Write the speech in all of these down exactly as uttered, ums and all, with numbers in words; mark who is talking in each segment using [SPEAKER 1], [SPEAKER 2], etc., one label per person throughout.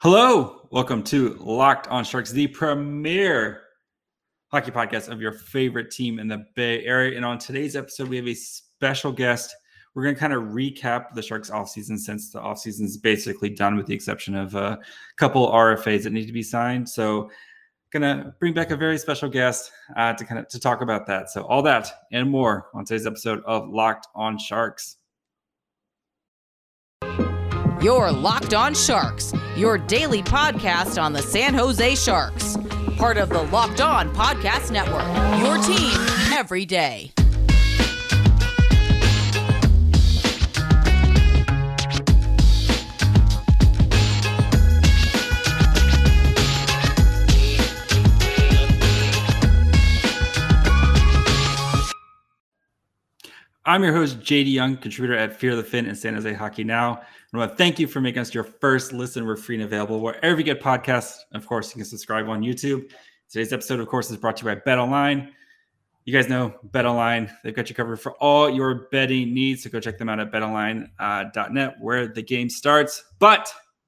[SPEAKER 1] Hello, welcome to Locked on Sharks, the premier hockey podcast of your favorite team in the Bay Area. And on today's episode, we have a special guest. We're going to kind of recap the Sharks offseason since the offseason is basically done with the exception of a couple R F As that need to be signed. So going to bring back a very special guest uh, to kind of to talk about that. So all that and more on today's episode of Locked on Sharks.
[SPEAKER 2] You're Locked on Sharks, your daily podcast on the San Jose Sharks. Part of the Locked On Podcast Network, your team every day.
[SPEAKER 1] I'm your host, J D Young, contributor at Fear the Fin and San Jose Hockey Now. I want to thank you for making us your first listen. We're free and available wherever you get podcasts. Of course, you can subscribe on YouTube. Today's episode, of course, is brought to you by BetOnline. You guys know BetOnline. They've got you covered for all your betting needs, so go check them out at bet online dot net, where the game starts. But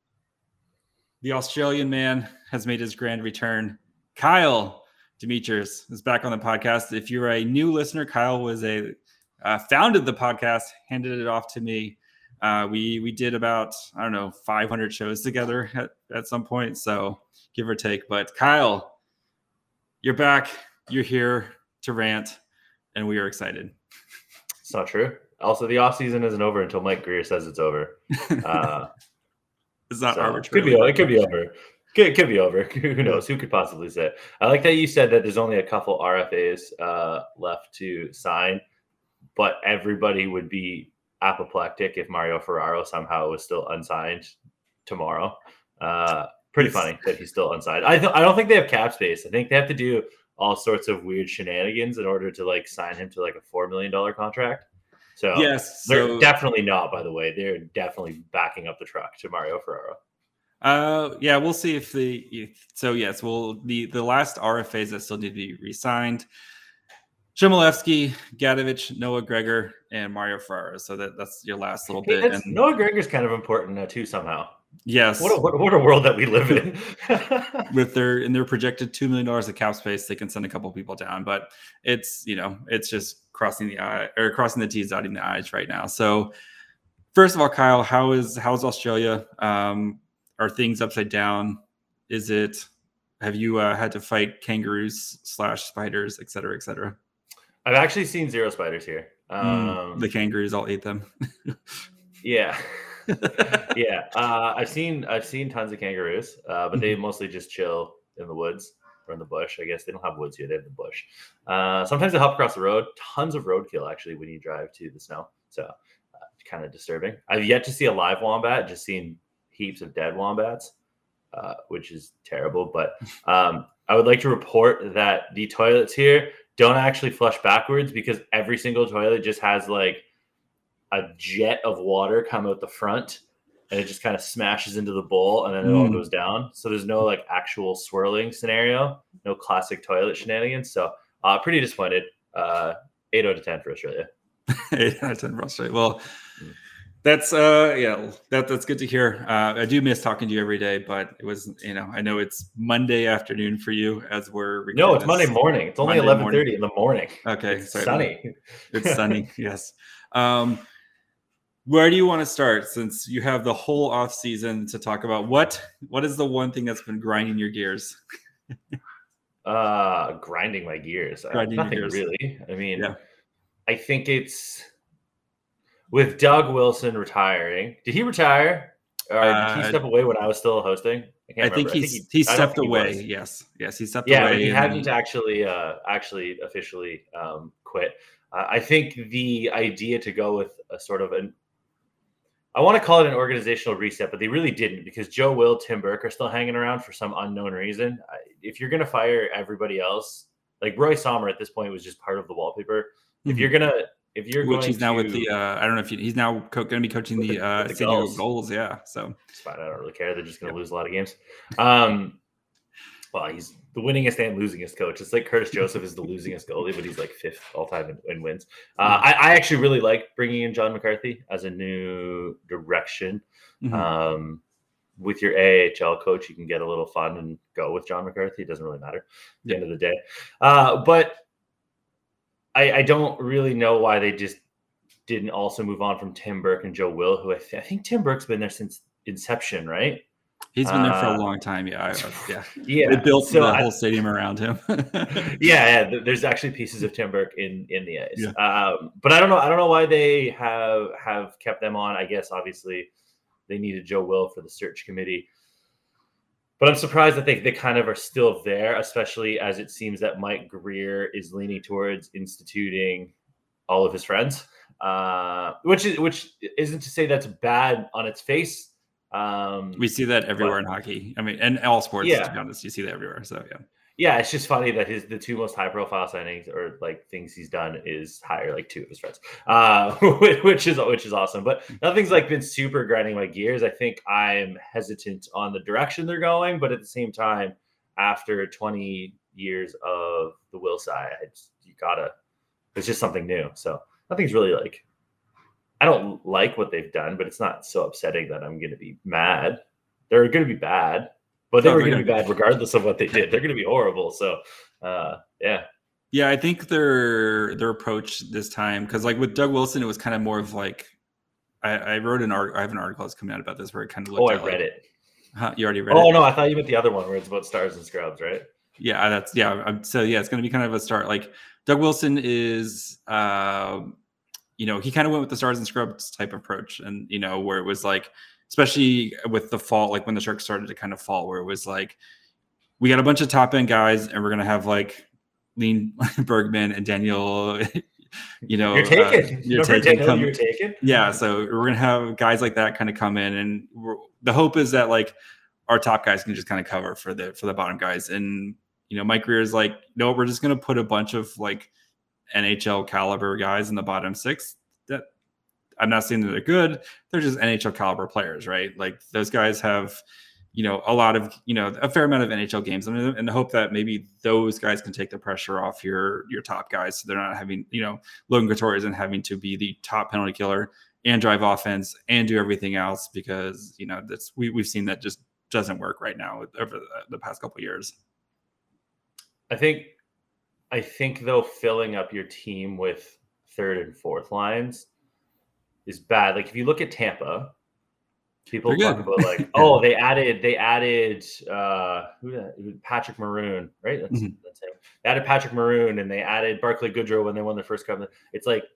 [SPEAKER 1] the Australian man has made his grand return. Kyle Demetrius is back on the podcast. If you're a new listener, Kyle was a Uh, founded the podcast, handed it off to me. Uh, we we did about, I don't know, five hundred shows together at, at some point, so give or take. But Kyle, you're back. You're here to rant, and we are excited.
[SPEAKER 3] It's not true. Also, the offseason isn't over until Mike Greer says it's over. Uh,
[SPEAKER 1] it's not
[SPEAKER 3] so
[SPEAKER 1] arbitrary.
[SPEAKER 3] Could be, it could be over. Could, could be over. Who knows? Who could possibly say it? I like that you said that there's only a couple R F As uh, left to sign, but everybody would be apoplectic if Mario Ferraro somehow was still unsigned tomorrow. Uh, pretty funny that he's still unsigned. I, th- I don't think they have cap space. I think they have to do all sorts of weird shenanigans in order to like sign him to like a four million dollars contract. So
[SPEAKER 1] yes,
[SPEAKER 3] they're
[SPEAKER 1] so,
[SPEAKER 3] definitely not, by the way. They're definitely backing up the truck to Mario Ferraro.
[SPEAKER 1] Uh, yeah, we'll see if the if, so yes, well the the last R F As that still need to be re-signed. Chmelevski, Gadovich, Noah Gregor, and Mario Ferraro. So that, that's your last little
[SPEAKER 3] Hey,
[SPEAKER 1] bit.
[SPEAKER 3] and
[SPEAKER 1] Noah
[SPEAKER 3] Gregor is kind of important uh, too somehow.
[SPEAKER 1] Yes.
[SPEAKER 3] What a, what, what a world that we live in.
[SPEAKER 1] With their in their projected two million dollars of cap space, they can send a couple people down. But it's you know it's just crossing the eye or crossing the T's, dotting the I's right now. So first of all, Kyle, how is how's Australia? Um, are things upside down? Is it? Have you uh, had to fight kangaroos slash spiders, et cetera, et cetera?
[SPEAKER 3] I've actually seen zero spiders here. Um,
[SPEAKER 1] mm, the kangaroos all ate them.
[SPEAKER 3] yeah, yeah. Uh, I've seen I've seen tons of kangaroos, uh, but they mostly just chill in the woods or in the bush. I guess they don't have woods here; they have the bush. Uh, sometimes they hop across the road. Tons of roadkill actually when you drive to the snow. So uh, kind of disturbing. I've yet to see a live wombat. Just seen heaps of dead wombats, uh, which is terrible. But um, I would like to report that the toilets here don't actually flush backwards because every single toilet just has like a jet of water come out the front and it just kind of smashes into the bowl and then it mm. all goes down. So there's no like actual swirling scenario, no classic toilet shenanigans. So uh, pretty disappointed. Uh, eight out of ten for Australia.
[SPEAKER 1] eight out of ten for Australia. Well, that's uh yeah, that that's good to hear. Uh, I do miss talking to you every day, but it was you know I know it's Monday afternoon for you as we're
[SPEAKER 3] no, it's Monday morning. It's only eleven thirty in the morning.
[SPEAKER 1] Okay,
[SPEAKER 3] it's
[SPEAKER 1] sorry.
[SPEAKER 3] sunny.
[SPEAKER 1] It's sunny. Yes. Um, where do you want to start? Since you have the whole off season to talk about, what what is the one thing that's been grinding your gears?
[SPEAKER 3] uh, grinding my gears.
[SPEAKER 1] Grinding
[SPEAKER 3] uh, nothing
[SPEAKER 1] your gears.
[SPEAKER 3] really. I mean,
[SPEAKER 1] yeah.
[SPEAKER 3] I think it's. With Doug Wilson retiring, did he retire or
[SPEAKER 1] uh,
[SPEAKER 3] did he step away when I was still hosting? I, can't
[SPEAKER 1] I think,
[SPEAKER 3] I
[SPEAKER 1] he's,
[SPEAKER 3] think
[SPEAKER 1] he, he stepped
[SPEAKER 3] he
[SPEAKER 1] away.
[SPEAKER 3] was.
[SPEAKER 1] Yes, yes, he stepped
[SPEAKER 3] yeah,
[SPEAKER 1] away.
[SPEAKER 3] Yeah, he
[SPEAKER 1] and
[SPEAKER 3] hadn't
[SPEAKER 1] he...
[SPEAKER 3] actually uh, actually officially um, quit. Uh, I think the idea to go with a sort of an, I want to call it an organizational reset, but they really didn't because Joe Will, Tim Burke are still hanging around for some unknown reason. I, if you're going to fire everybody else, like Roy Sommer at this point was just part of the wallpaper. Mm-hmm. If you're going to If you're
[SPEAKER 1] Which
[SPEAKER 3] going
[SPEAKER 1] he's now
[SPEAKER 3] to,
[SPEAKER 1] with the, uh, I don't know if he, he's now co- going to be coaching the, the uh,
[SPEAKER 3] the
[SPEAKER 1] San Diego
[SPEAKER 3] Gulls.
[SPEAKER 1] Gulls. Yeah. So
[SPEAKER 3] it's fine. I don't really care. They're just going to
[SPEAKER 1] yep.
[SPEAKER 3] lose a lot of games. Um, well, he's the winningest and losingest coach. It's like Curtis Joseph is the losingest goalie, but he's like fifth all time in, in wins. Uh, I, I actually really like bringing in John McCarthy as a new direction.
[SPEAKER 1] Mm-hmm.
[SPEAKER 3] Um, with your A H L coach, you can get a little fun and go with John McCarthy. It doesn't really matter at the
[SPEAKER 1] Yeah.
[SPEAKER 3] end of the day. Uh, but I, I don't really know why they just didn't also move on from Tim Burke and Joe Will, who I, th- I think Tim Burke's been there since inception, right?
[SPEAKER 1] He's been there for a
[SPEAKER 3] Uh,
[SPEAKER 1] long time. Yeah. I, yeah.
[SPEAKER 3] Yeah.
[SPEAKER 1] They built
[SPEAKER 3] So
[SPEAKER 1] the
[SPEAKER 3] I-
[SPEAKER 1] whole stadium around him.
[SPEAKER 3] yeah, yeah, th- there's actually pieces of Tim Burke in in the ice.
[SPEAKER 1] Yeah.
[SPEAKER 3] Um, but I don't know. I don't know why they have have kept them on. I guess obviously they needed Joe Will for the search committee. But I'm surprised that they, they kind of are still there, especially as it seems that Mike Greer is leaning towards instituting all of his friends, uh, which is which isn't to say that's bad on its face. Um,
[SPEAKER 1] We see that everywhere
[SPEAKER 3] but-
[SPEAKER 1] in hockey. I mean, and all sports,
[SPEAKER 3] Yeah.
[SPEAKER 1] to be honest, you see that everywhere. So yeah.
[SPEAKER 3] Yeah, it's just funny that his the two most high profile signings or like things he's done is hire like two of his friends, uh, which is which is awesome. But nothing's like been super grinding my gears. I think I'm hesitant on the direction they're going, but at the same time, after twenty years of the Will side, I just, you gotta. It's just something new. So nothing's really like. I don't like what they've done, but it's not so upsetting that I'm going to be mad. They're going to be bad. But they
[SPEAKER 1] Oh,
[SPEAKER 3] were
[SPEAKER 1] they're
[SPEAKER 3] going to be
[SPEAKER 1] gonna-
[SPEAKER 3] bad regardless of what they did. They're going to be horrible. So, uh, yeah.
[SPEAKER 1] Yeah, I think their their approach this time, because like with Doug Wilson, it was kind of more of like I, I wrote an art. I have an article that's coming out about this where it kind of looked
[SPEAKER 3] Oh, I
[SPEAKER 1] at,
[SPEAKER 3] read
[SPEAKER 1] like,
[SPEAKER 3] it.
[SPEAKER 1] Huh, you already read
[SPEAKER 3] Oh,
[SPEAKER 1] it?
[SPEAKER 3] no, I thought you meant the other one where it's about stars and scrubs, right?
[SPEAKER 1] Yeah, that's yeah. I'm, so yeah, it's going to be kind of a start. Like Doug Wilson is, um, you know, he kind of went with the stars and scrubs type approach, and you know, where it was like, especially with the fall, like when the Sharks started to kind of fall, where it was like, we got a bunch of top end guys, and we're gonna have like Lean Bergman and Daniel. You know,
[SPEAKER 3] You're taken.
[SPEAKER 1] Uh, you're
[SPEAKER 3] Remember
[SPEAKER 1] taken.
[SPEAKER 3] Daniel,
[SPEAKER 1] Come,
[SPEAKER 3] you're taken?
[SPEAKER 1] yeah, so we're gonna have guys like that kind of come in, and we're, the hope is that like our top guys can just kind of cover for the for the bottom guys. And you know, Mike Greer is like, no, we're just gonna put a bunch of like N H L caliber guys in the bottom six. That I'm not saying that they're good; they're just N H L caliber players, right? Like those guys have, you know, a lot of, you know, a fair amount of N H L games, I mean, and the hope that maybe those guys can take the pressure off your your top guys, so they're not having, you know, Logan Couture isn't having to be the top penalty killer and drive offense and do everything else, because you know that's we we've seen that just doesn't work right now over the, the past couple of years.
[SPEAKER 3] I think, I think though, filling up your team with third and fourth lines is bad. Like if you look at Tampa, people
[SPEAKER 1] They're
[SPEAKER 3] talk
[SPEAKER 1] good.
[SPEAKER 3] about like, oh, they added, they added, uh, who did, Patrick Maroon, right? That's,
[SPEAKER 1] Mhm.
[SPEAKER 3] that's him. They added Patrick Maroon, and they added Barclay Goodrow when they won their first cup. It's like,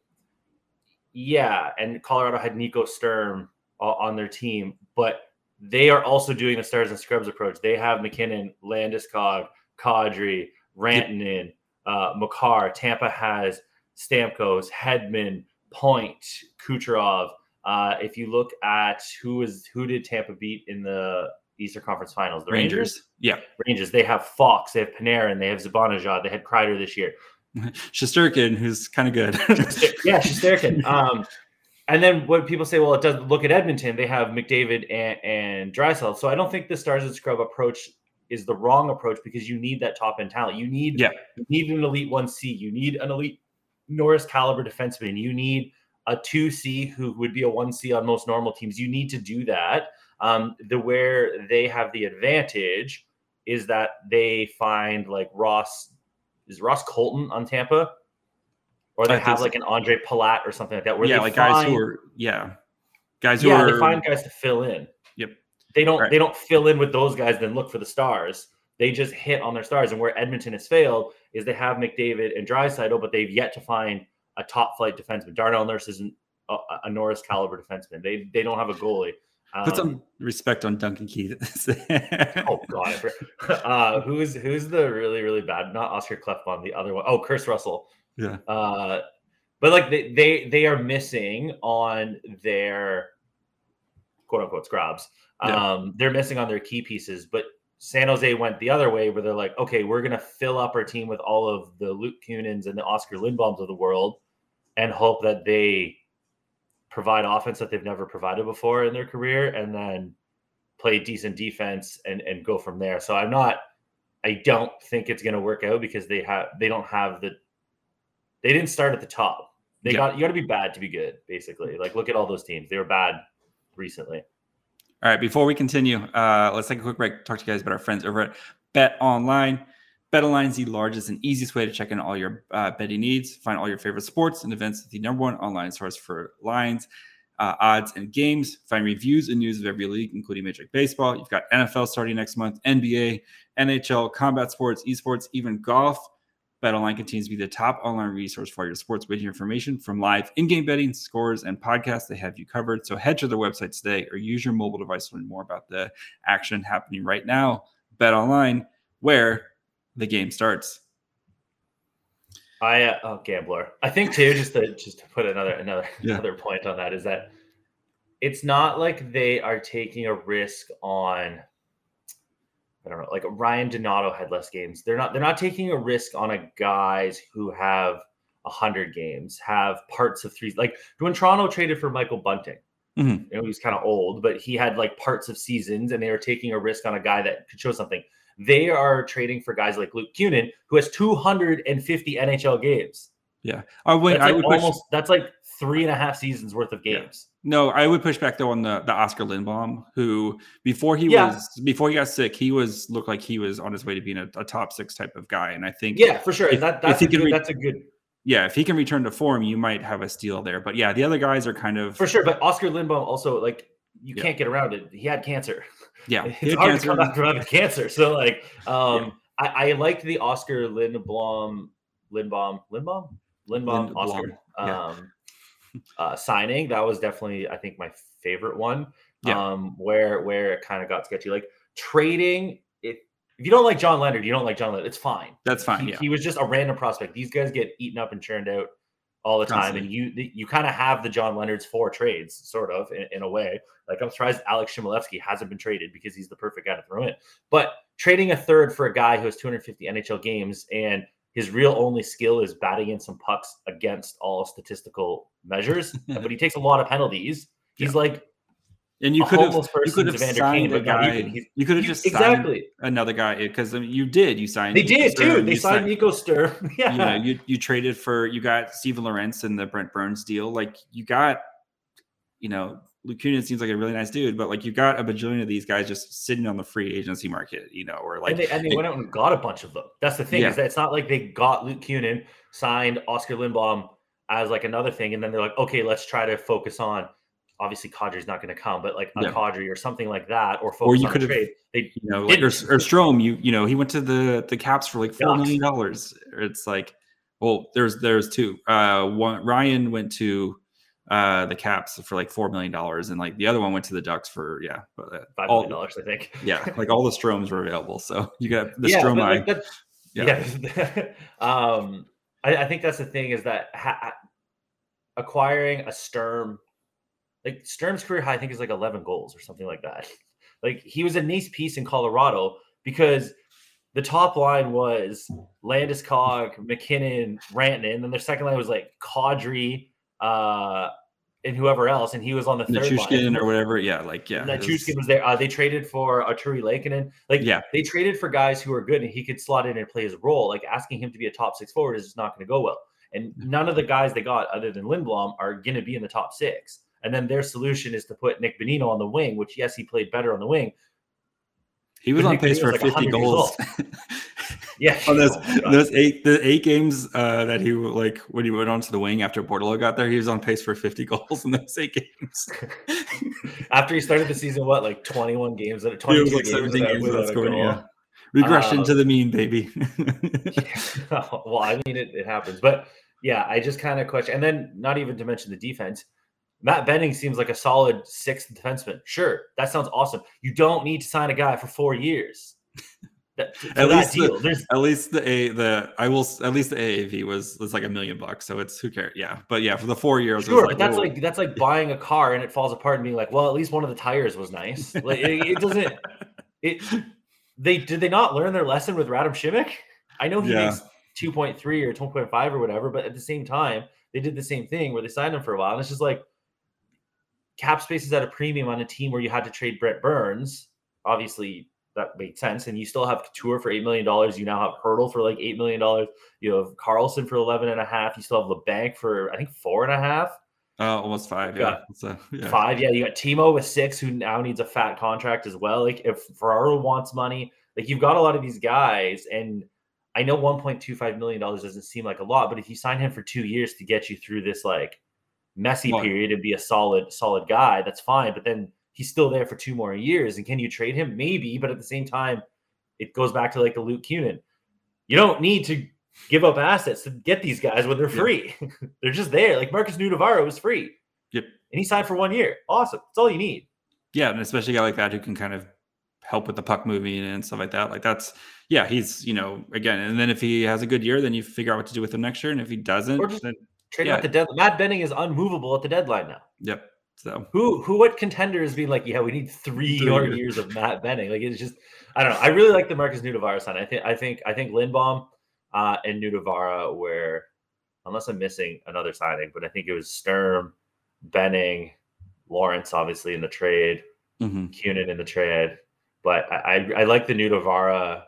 [SPEAKER 3] yeah, and Colorado had Nico Sturm uh, on their team, but they are also doing the stars and scrubs approach. They have McKinnon, Landeskog, Kadri, Rantanen, uh, Makar. Tampa has Stamkos, Hedman, Point, Kucherov. Uh, if you look at who is who did Tampa beat in the Eastern Conference Finals, the Rangers.
[SPEAKER 1] Rangers, yeah,
[SPEAKER 3] Rangers. They have Fox, they have Panarin, they have Zibanejad, they had Kreider this year.
[SPEAKER 1] Shesterkin, who's kind of good.
[SPEAKER 3] Yeah, Shesterkin. Um, and then when people say, well, it doesn't look at Edmonton, they have McDavid and, and Draisaitl. So I don't think the stars and scrub approach is the wrong approach, because you need that top end talent. You need,
[SPEAKER 1] Yeah.
[SPEAKER 3] you need an elite one C. You need an elite Norris caliber defenseman. You need a two C who would be a one C on most normal teams. You need to do that. Um, the where they have the advantage is that they find like Ross, is Ross Colton on Tampa? Or they
[SPEAKER 1] I think
[SPEAKER 3] have
[SPEAKER 1] so.
[SPEAKER 3] like an Andre Palat or something like that. Where
[SPEAKER 1] yeah,
[SPEAKER 3] they
[SPEAKER 1] like
[SPEAKER 3] find,
[SPEAKER 1] guys who are yeah, guys who
[SPEAKER 3] yeah,
[SPEAKER 1] are
[SPEAKER 3] they find guys to fill in.
[SPEAKER 1] Yep.
[SPEAKER 3] They don't
[SPEAKER 1] Right.
[SPEAKER 3] they don't fill in with those guys, then look for the stars. They just hit on their stars. And where Edmonton has failed is they have McDavid and Draisaitl, but they've yet to find a top flight defenseman. Darnell Nurse isn't a, a Norris caliber defenseman. They they don't have a goalie. Um,
[SPEAKER 1] put some respect on Duncan Keith.
[SPEAKER 3] oh god, I forgot. uh, who's who's the really really bad? Not Oscar Klefbom, the other one. Oh, Chris Russell.
[SPEAKER 1] Yeah.
[SPEAKER 3] Uh, but like they they they are missing on their quote unquote scrubs.
[SPEAKER 1] Yeah.
[SPEAKER 3] Um, they're missing on their key pieces. But San Jose went the other way, where they're like, okay, we're gonna fill up our team with all of the Luke Kunin's and the Oscar Lindboms of the world, and hope that they provide offense that they've never provided before in their career, and then play decent defense and and go from there. So I'm not. I don't think it's gonna work out, because they have they don't have the. They didn't start at the top. They
[SPEAKER 1] Yeah.
[SPEAKER 3] got you got to be bad to be good, basically. Like look at all those teams; they were bad recently.
[SPEAKER 1] All right, before we continue, uh, let's take a quick break. Talk to you guys about our friends over at Bet Online. Bet Online is the largest and easiest way to check in all your uh, betting needs. Find all your favorite sports and events with the number one online source for lines, uh, odds, and games. Find reviews and news of every league, including Major League Baseball. You've got N F L starting next month, N B A, N H L, combat sports, esports, even golf. BetOnline continues to be the top online resource for your sports wagering information. From live in-game betting, scores, and podcasts, they have you covered. So head to their website today or use your mobile device to learn more about the action happening right now. BetOnline, where the game starts.
[SPEAKER 3] I uh, oh gambler. I think too, just to just to put another another
[SPEAKER 1] Yeah.
[SPEAKER 3] another point on that is that it's not like they are taking a risk on. I don't know, like Ryan Donato had less games. They're not they're not taking a risk on a guys who have a hundred games, have parts of three. Like when Toronto traded for Michael Bunting,
[SPEAKER 1] Mm-hmm.
[SPEAKER 3] you know, he was kind of old, but he had like parts of seasons, and they were taking a risk on a guy that could show something. They are trading for guys like Luke Kunin, who has two hundred fifty N H L games.
[SPEAKER 1] Yeah. I would,
[SPEAKER 3] That's
[SPEAKER 1] I
[SPEAKER 3] like
[SPEAKER 1] would push,
[SPEAKER 3] almost that's like three and a half seasons worth of games.
[SPEAKER 1] no, I would push back though on the, the Oscar Lindblom, who before he
[SPEAKER 3] Yeah.
[SPEAKER 1] was before he got sick, he was looked like he was on his way to being a, a top six type of guy. And I think
[SPEAKER 3] Yeah, for sure.
[SPEAKER 1] If-
[SPEAKER 3] that
[SPEAKER 1] if
[SPEAKER 3] that's
[SPEAKER 1] he
[SPEAKER 3] a
[SPEAKER 1] can
[SPEAKER 3] good,
[SPEAKER 1] re-
[SPEAKER 3] that's a good
[SPEAKER 1] yeah, if he can return to form, you might have a steal there. But yeah, the other guys are kind of
[SPEAKER 3] for sure. But Oscar Lindblom also, like, you
[SPEAKER 1] Yeah.
[SPEAKER 3] can't get around it. He had cancer.
[SPEAKER 1] yeah. he
[SPEAKER 3] It's
[SPEAKER 1] had
[SPEAKER 3] hard
[SPEAKER 1] cancer.
[SPEAKER 3] to come back from having cancer. So like, um, I, I liked the Oscar Lindblom, Lindblom, Lindblom, Lindblom,
[SPEAKER 1] Lindblom,
[SPEAKER 3] Oscar
[SPEAKER 1] yeah.
[SPEAKER 3] um, uh, signing. That was definitely, I think, my favorite one.
[SPEAKER 1] Yeah.
[SPEAKER 3] Um, where where it kind of got sketchy. Like trading. If if you don't like John Leonard, you don't like John Leonard. It's fine.
[SPEAKER 1] That's fine.
[SPEAKER 3] He,
[SPEAKER 1] Yeah.
[SPEAKER 3] he was just a random prospect. These guys get eaten up and churned out all the time,
[SPEAKER 1] Constantly.
[SPEAKER 3] and you you kind of have the John Leonard's four trades, sort of in, in a way. Like I'm surprised Alex Shimolevsky hasn't been traded because he's the perfect guy to throw in. But trading a third for a guy who has two hundred fifty N H L games and his real only skill is batting in some pucks against all statistical measures, but he takes a lot of penalties. He's
[SPEAKER 1] Yeah.
[SPEAKER 3] like
[SPEAKER 1] And you
[SPEAKER 3] a
[SPEAKER 1] could have
[SPEAKER 3] homeless
[SPEAKER 1] you could
[SPEAKER 3] person's
[SPEAKER 1] have
[SPEAKER 3] Evander
[SPEAKER 1] signed
[SPEAKER 3] Kane,
[SPEAKER 1] a
[SPEAKER 3] but not
[SPEAKER 1] guy.
[SPEAKER 3] even. He's-
[SPEAKER 1] You could have
[SPEAKER 3] you-
[SPEAKER 1] just signed
[SPEAKER 3] exactly.
[SPEAKER 1] another guy because I mean, you did. You signed.
[SPEAKER 3] They
[SPEAKER 1] Nico
[SPEAKER 3] did
[SPEAKER 1] Sturm,
[SPEAKER 3] too. They
[SPEAKER 1] you
[SPEAKER 3] signed Nico Sturm. Yeah.
[SPEAKER 1] You know, you you traded for you got Steven Lorentz and the Brent Burns deal. Like you got, you know, Luke Kunin seems like a really nice dude, but like you got a bajillion of these guys just sitting on the free agency market, you know, or like
[SPEAKER 3] and they, and they
[SPEAKER 1] it-
[SPEAKER 3] went out and got a bunch of them. That's the thing
[SPEAKER 1] Yeah.
[SPEAKER 3] is that it's not like they got Luke Kunin, signed Oscar Lindblom as like another thing, and then they're like, okay, let's try to focus on. Obviously, Kadri's not going to come, but like a
[SPEAKER 1] Yeah.
[SPEAKER 3] Kadri or something like that, or focus
[SPEAKER 1] or you
[SPEAKER 3] on
[SPEAKER 1] could
[SPEAKER 3] a
[SPEAKER 1] have,
[SPEAKER 3] trade. They
[SPEAKER 1] you know, like, or,
[SPEAKER 3] didn't.
[SPEAKER 1] or Strom, you you know, he went to the the Caps for like four
[SPEAKER 3] Ducks.
[SPEAKER 1] million dollars. It's like, well, there's there's two. Uh, one Ryan went to uh the Caps for like four million dollars, and like the other one went to the Ducks for yeah, but, uh,
[SPEAKER 3] Five
[SPEAKER 1] all-
[SPEAKER 3] million dollars, I think.
[SPEAKER 1] yeah, like all the Stroms were available. So you got the
[SPEAKER 3] yeah,
[SPEAKER 1] Strom
[SPEAKER 3] but,
[SPEAKER 1] eye.
[SPEAKER 3] like, that-
[SPEAKER 1] Yeah.
[SPEAKER 3] yeah. um, I, I think that's the thing is that ha- acquiring a Sturm, like Sturm's career high, I think is like eleven goals or something like that. Like he was a nice piece in Colorado because the top line was Landeskog, McKinnon, Rantanen, and then their second line was like Kadri, uh, and whoever else, and he was on the third
[SPEAKER 1] Nichushkin
[SPEAKER 3] line.
[SPEAKER 1] or whatever. Yeah, like yeah. it was-
[SPEAKER 3] Nichushkin was there. Uh, they traded for Arturi Lekkinen. Like,
[SPEAKER 1] Yeah.
[SPEAKER 3] they traded for guys who are good and he could slot in and play his role. Like, asking him to be a top six forward is just not going to go well. And none of the guys they got, other than Lindblom, are going to be in the top six. And then their solution is to put Nick Bonino on the wing, which, yes, he played better on the wing.
[SPEAKER 1] He was
[SPEAKER 3] But
[SPEAKER 1] on
[SPEAKER 3] Nick
[SPEAKER 1] pace
[SPEAKER 3] Bonino's
[SPEAKER 1] for
[SPEAKER 3] like
[SPEAKER 1] fifty
[SPEAKER 3] one hundred years
[SPEAKER 1] goals.
[SPEAKER 3] Yeah.
[SPEAKER 1] on those
[SPEAKER 3] Oh my God.
[SPEAKER 1] those eight the eight games uh, that he like when he went onto the wing after Bordello got there, he was on pace for fifty goals in those eight games.
[SPEAKER 3] After he started the season, what, like twenty-one games? At
[SPEAKER 1] It
[SPEAKER 3] twenty-two
[SPEAKER 1] was like
[SPEAKER 3] games
[SPEAKER 1] seventeen
[SPEAKER 3] without-
[SPEAKER 1] games
[SPEAKER 3] without
[SPEAKER 1] without
[SPEAKER 3] a
[SPEAKER 1] scoring.
[SPEAKER 3] goal.
[SPEAKER 1] Yeah, regression
[SPEAKER 3] Um,
[SPEAKER 1] to the mean, baby.
[SPEAKER 3] Well, I mean, it, it happens. But yeah, I just kind of question. And then not even to mention the defense. Matt Benning seems like a solid sixth defenseman. Sure, that sounds awesome. You don't need to sign a guy for four years. That, for
[SPEAKER 1] At
[SPEAKER 3] that
[SPEAKER 1] least
[SPEAKER 3] deal.
[SPEAKER 1] the-
[SPEAKER 3] There's
[SPEAKER 1] At least the a the I will at least the A A V was was like a million bucks, so it's who cares? Yeah, but yeah, for the four years, it was
[SPEAKER 3] sure,
[SPEAKER 1] like,
[SPEAKER 3] but that's
[SPEAKER 1] whoa.
[SPEAKER 3] like that's like buying a car and it falls apart and being like, well, at least one of the tires was nice. Like it, it doesn't. It they did they not learn their lesson with Radim Šimić? I know he
[SPEAKER 1] Yeah.
[SPEAKER 3] makes two point three or two point five or whatever, but at the same time, they did the same thing where they signed him for a while, and it's just like cap space is at a premium on a team where you had to trade Brett Burns. Obviously, that made sense, and you still have Couture for eight million dollars. You now have Hurdle for like eight million dollars. You have Carlson for eleven and a half. You still have LeBanc for I think four and a half.
[SPEAKER 1] Uh, almost five, yeah. So, yeah.
[SPEAKER 3] Five, yeah. You got Timo with six, who now needs a fat contract as well. Like if Ferraro wants money, like you've got a lot of these guys, and I know one point two five million dollars doesn't seem like a lot, but if you sign him for two years to get you through this like messy
[SPEAKER 1] Well,
[SPEAKER 3] period and be a solid, solid guy, that's fine. But then he's still there for two more years, and can you trade him? Maybe, but at the same time, it goes back to like the Luke Kunin. You don't need to give up assets to get these guys when they're free. Yep. They're just there. Like Marcus Nudavaro was free.
[SPEAKER 1] Yep.
[SPEAKER 3] And he signed for one year. Awesome. That's all you need.
[SPEAKER 1] Yeah. And especially a guy like that who can kind of help with the puck moving and stuff like that. Like that's, yeah, he's, you know, again, and then if he has a good year, then you figure out what to do with him next year. And if he doesn't,
[SPEAKER 3] or just
[SPEAKER 1] then
[SPEAKER 3] trade
[SPEAKER 1] yeah.
[SPEAKER 3] him at the deadline. Matt Benning is unmovable at the deadline now.
[SPEAKER 1] Yep. So
[SPEAKER 3] who, who, what contenders be like, yeah, we need three, three more years. years of Matt Benning. Like it's just, I don't know. I really like the Marcus Nudavaro sign. I think, I think, I think Lindbaum uh, and Nudavaro were, unless I'm missing another signing, but I think it was Sturm, Benning, Lawrence, obviously in the trade,
[SPEAKER 1] mm-hmm.
[SPEAKER 3] Kunin in the trade. But I, I, I like the Nudavaro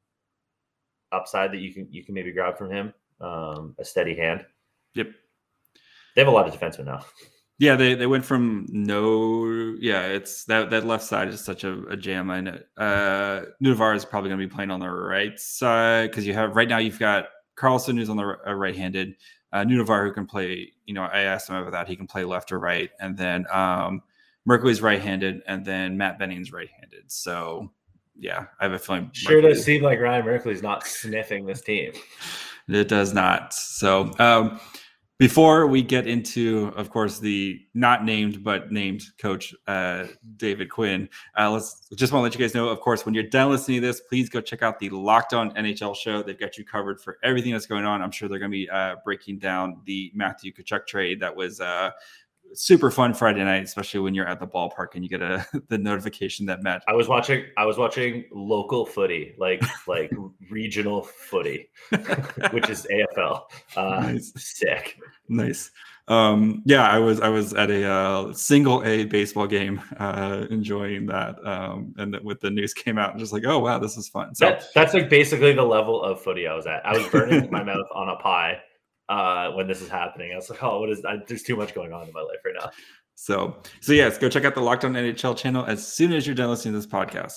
[SPEAKER 3] upside that you can you can maybe grab from him. Um, a steady hand.
[SPEAKER 1] Yep.
[SPEAKER 3] They have a lot of defensemen now.
[SPEAKER 1] Yeah, they, they went from no, yeah, it's that that left side is such a, a jam. I know. Uh, Nudavaro is probably going to be playing on the right side because you have right now you've got Carlson who's on the uh, right-handed. Uh, Nudavaro who can play, you know, I asked him about that. He can play left or right. And then um, Merkley's right-handed, and then Matt Benning's right-handed. So, yeah, I have a feeling.
[SPEAKER 3] Sure Merkley, does seem like Ryan Merkley's not sniffing this team.
[SPEAKER 1] It does not. So, um, before we get into, of course, the not named but named coach, uh, David Quinn, uh, let's just want to let you guys know, of course, when you're done listening to this, please go check out the Locked On N H L show. They've got you covered for everything that's going on. I'm sure they're going to be uh, breaking down the Matthew Tkachuk trade. That was uh, super fun Friday night, especially when you're at the ballpark and you get a the notification that Matt.
[SPEAKER 3] I was watching. I was watching local footy, like like regional footy, which is A F L. Uh, nice. Sick.
[SPEAKER 1] Nice. Um, yeah, I was I was at a uh, single A baseball game, uh, enjoying that, um, and with the news came out, just like, oh wow, this is fun. So
[SPEAKER 3] that, that's like basically the level of footy I was at. I was burning my mouth on a pie uh, when this is happening. I was like, oh, what is? I, there's too much going on in my life right now.
[SPEAKER 1] So, so yes, go check out the Locked On N H L channel as soon as you're done listening to this podcast.